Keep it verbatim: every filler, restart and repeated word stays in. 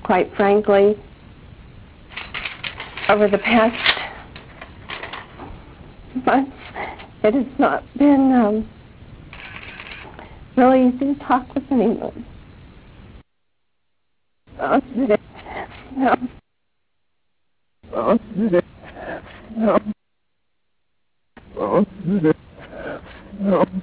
quite frankly, over the past months, it has not been um, really easy to talk with anyone. No. No. No. No.